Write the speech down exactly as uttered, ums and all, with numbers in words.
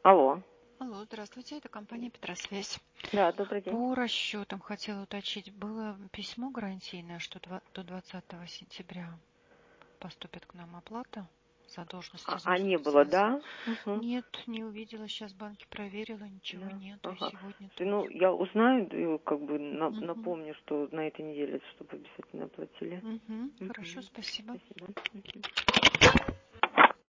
Алло. Алло, здравствуйте, это компания Петросвязь. Да, добрый день. По расчетам хотела уточнить, было письмо гарантийное, что два- до двадцатого сентября поступит к нам оплата задолженности А, за а не услуги было, связи? да? Угу. Нет, не увидела, сейчас в банке проверила, ничего Да. нету, и Ага. сегодня Слушай, ну, тоже. я узнаю, и как бы на- Угу. напомню, что на этой неделе, чтобы обязательно оплатили. Угу. Хорошо, Угу. спасибо. Спасибо. Мгм.